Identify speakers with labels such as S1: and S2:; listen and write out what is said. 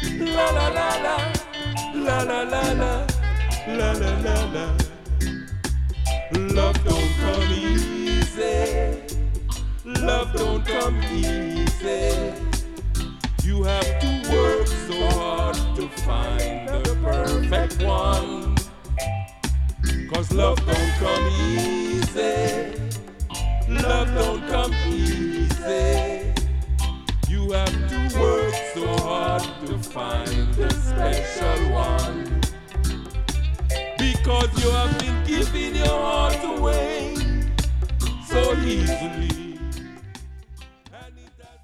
S1: La la la la, la la la la, la la la la. Love don't come easy. Love don't come easy. You have to work so hard to find the perfect one. 'Cause love don't come easy. Love don't come easy. You have to work so hard to find the special one. Because you have been giving your heart away so easily.